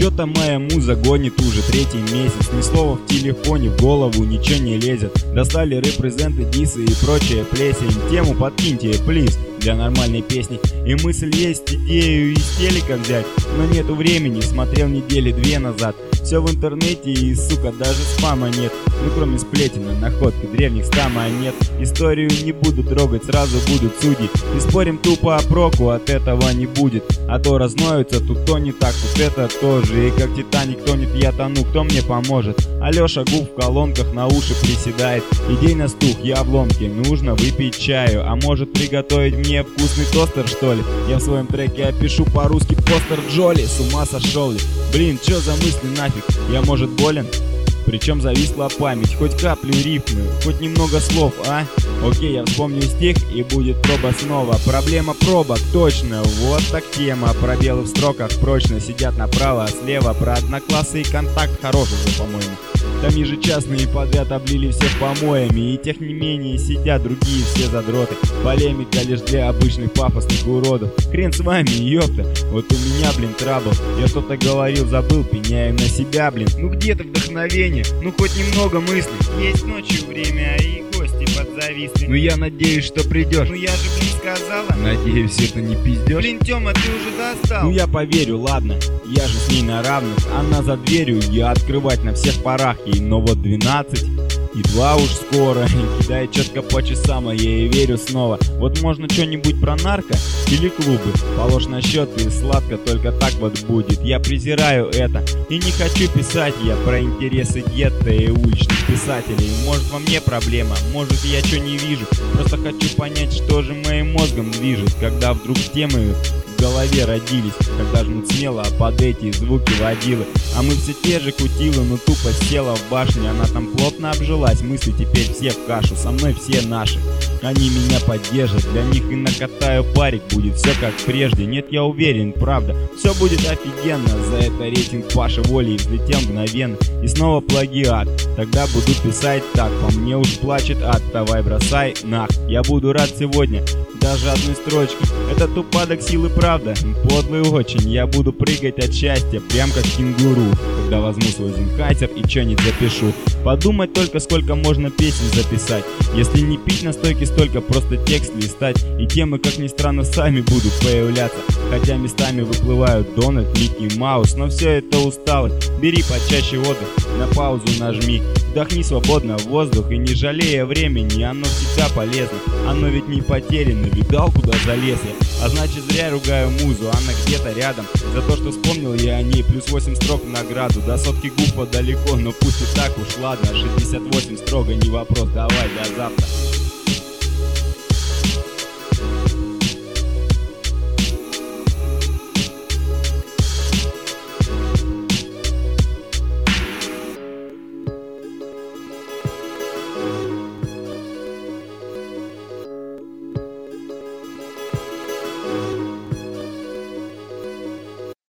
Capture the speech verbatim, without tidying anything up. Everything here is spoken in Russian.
Чё-то моя муза гонит уже третий месяц. Ни слова в телефоне, в голову ничего не лезет. Достали репрезенты, дисы и прочая плесень. Тему подкиньте, плиз, для нормальной песни. И мысль есть идею из телека взять, но нету времени, смотрел недели две назад. Все в интернете и, сука, даже спама нет. Ну кроме сплетен и находки древних ста монет. Историю не буду трогать, сразу будут судьи. И спорим тупо о проку, от этого не будет. А то разноются, тут то не так, тут это тоже. И как Титаник тонет, я тону, кто мне поможет? Алеша Губ в колонках на уши приседает. Идейно стух, я в ломке, нужно выпить чаю. А может приготовить мне вкусный тостер, что ли? Я в своем треке опишу по-русски постер Джоли. С ума сошел ли? Блин, чё за мысли нафиг? Я может болен? Причем зависла память, хоть каплю рифмы, хоть немного слов, а? Окей, я вспомню стих и будет проба снова. Проблема пробок, точно, вот так тема. Пробелы в строках прочно сидят направо, слева. Про одноклассы и контакт хороший же, по-моему. Там ежечасные подряд облили всех помоями, и тех не менее сидят другие все задроты. Полемика лишь для обычных пафосных уродов. Хрен с вами, ёпта, вот у меня, блин, трабл. Я что-то говорил, забыл, пеняю на себя, блин. Ну где-то вдохновение, ну хоть немного мыслей. Есть ночью время, и гости подзависли. Ну я надеюсь, что придешь. Ну я же, блин, сказала. Надеюсь, это не пиздешь. Блин, Тёма, ты уже достал. Ну я поверю, ладно, я же с ней на равных. Она за дверью, я открывать на всех парах ей. Но вот двенадцать и два уж скоро. И кидает четко по часам, а я ей верю снова. Вот можно что-нибудь про нарко или клубы. Положь на счет и сладко, только так вот будет. Я презираю это и не хочу писать я про интересы гетто и уличных писателей. Может во мне проблема, может я что не вижу. Просто хочу понять, что же моим мозгом движет, когда вдруг темы в голове родились, когда жмут смело под эти звуки водилы. А мы все те же кутилы, но тупо села в башне. Она там плотно обжилась, мысли теперь все в кашу. Со мной все наши, они меня поддержат. Для них и накатаю парик, будет все как прежде. Нет, я уверен, правда, все будет офигенно. За это рейтинг Паши Воли взлетел мгновенно. И снова плагиат, тогда буду писать так. По мне уж плачет ад, давай бросай нах. Я буду рад сегодня даже одной строчки. Этот упадок силы, правда, подлый очень. Я буду прыгать от счастья, прям как кенгуру, когда возьму свой зенхайзер и что-нибудь запишу. Подумать только, сколько можно песен записать. Если не пить настойки столько, просто текст листать. И темы, как ни странно, сами будут появляться. Хотя местами выплывают Дональд, Микки Маус. Но все это усталость. Бери почаще отдых, на паузу нажми. Вдохни свободно в воздух и не жалея времени. Оно всегда полезно, оно ведь не потеряно. Видал, куда залез я? А значит зря ругаю музу, она где-то рядом. За то, что вспомнил я о ней, плюс восемь строк в награду. До сотки гуфа далеко, но пусть и так уж ладно. Шестьдесят восемь строго не вопрос, давай, до завтра.